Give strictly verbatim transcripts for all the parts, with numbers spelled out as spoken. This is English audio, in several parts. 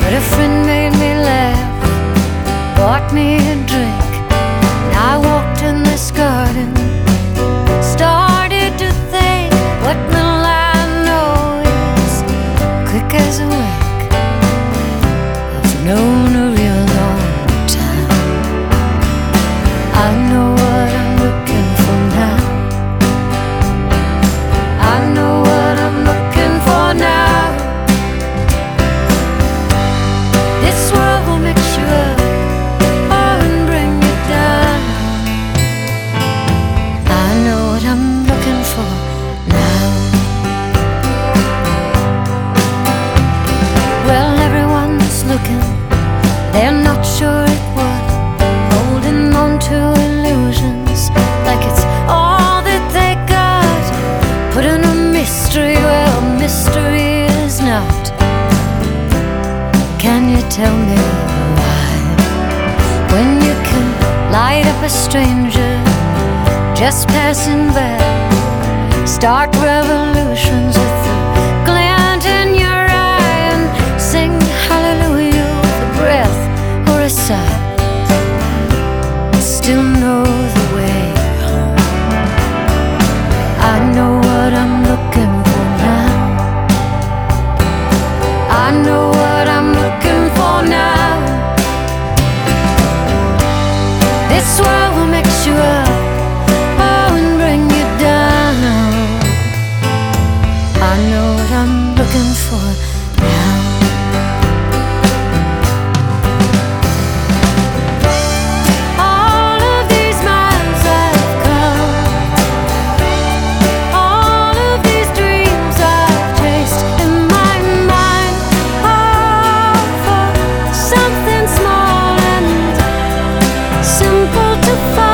But a friend made me laugh, bought me a drink, and I walked in this garden, started to think, what will I know is quick as a wink. I've known a real long time. I know what I'm looking for now. I know what I'm looking for now. This world will mix you up, oh, and bring you down. I know what I'm looking for now. Well, everyone's looking, they're not sure at what, holding on to illusions like it's all that they got, putting a mystery where a mystery is not. Can you tell me why? When you can light up a stranger just passing by, start revolutions with a glint in your eye, and sing hallelujah with a breath or a sigh, still know the way home. I know what I'm looking for now. I know what I'm looking for now. This world will mix you up, oh, and bring you down. I know what I'm looking for now. All of these miles I've come, all of these dreams I've chased in my mind, all for something small and simple to find.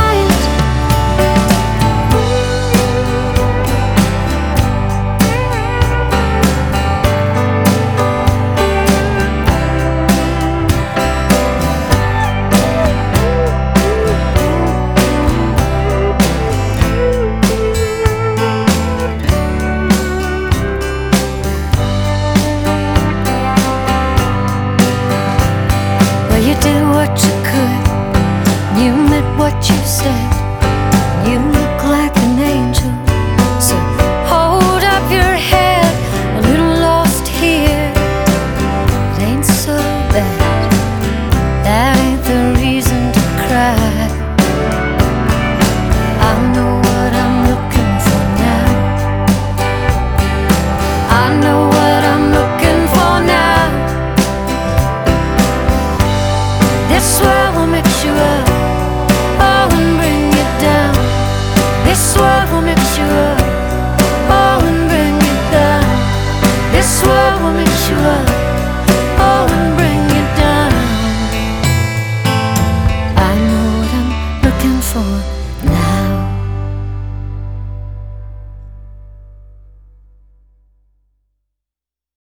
Well, you did what you could, you meant what you said, you look like an angel, so hold up your head. A little lost here, it ain't so bad, that ain't the reason to cry. I know what I'm looking for now. I know what I'm looking for now. This world will mix you up, oh, and bring you down. This world will mix you up, oh, and bring you down. This world will mix you up.